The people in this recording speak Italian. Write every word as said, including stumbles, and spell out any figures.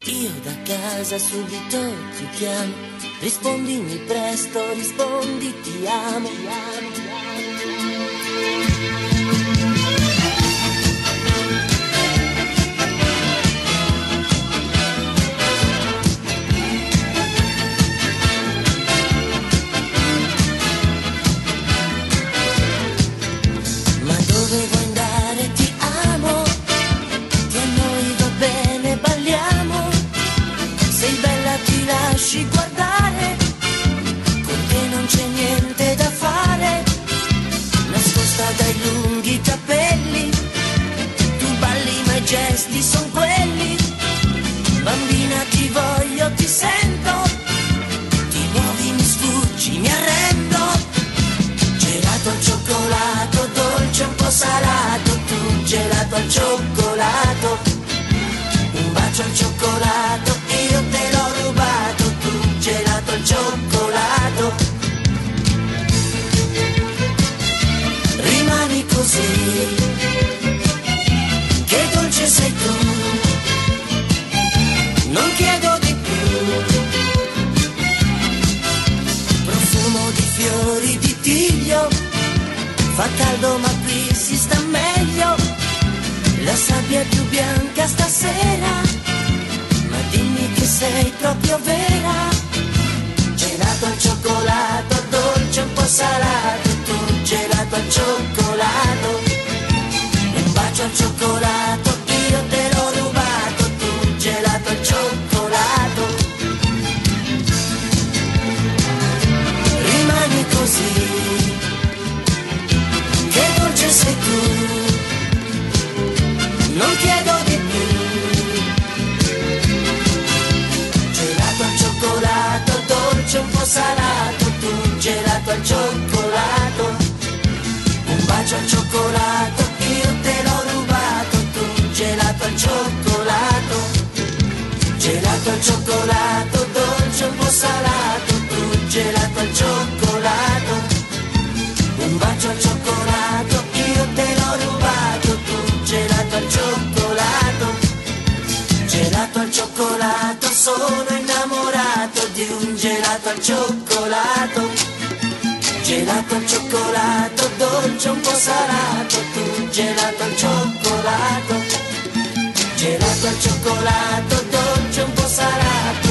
Io da casa subito ti chiamo, rispondimi presto, rispondi ti amo, ti amo, ti amo. Ma dove vuoi andare? Ti amo, che a noi va bene, balliamo. Sei bella, ti lasci guardare, con te non c'è niente da fare. Nascosta dai lunghi capelli, tu balli ma i gesti son quelli. Bambina ti voglio, ti sento, ti muovi, mi sfuggi, mi arrendo. Gelato al cioccolato, dolce un po' salato, tu gelato al cioccolato. Un bacio al cioccolato, io te l'ho rubato, tu gelato al cioccolato. Rimani così, che dolce sei tu, non chiedo di più. Profumo di fiori di tiglio, fa caldo ma qui si sta meglio. La sabbia è più bianca stasera, ma dimmi che sei proprio vera. Gelato al cioccolato, dolce un po' salato, tu gelato al cioccolato. Un bacio al cioccolato, io te l'ho rubato, tu gelato al cioccolato. Rimani così, che dolce sei tu, non chiedo di più. Gelato al cioccolato, dolce un po' salato, tu gelato al cioccolato. Un bacio al cioccolato, io te l'ho rubato, tu gelato al cioccolato. Gelato al cioccolato, dolce un po' salato, tu gelato al cioccolato. Un bacio al cioccolato, io te l'ho rubato, tu gelato al cioccolato. Gelato al cioccolato, sono innamorato di un gelato al cioccolato. Gelato al cioccolato, dolce un po' salato, tu gelato al cioccolato. Gelato al cioccolato, dolce un po' salato,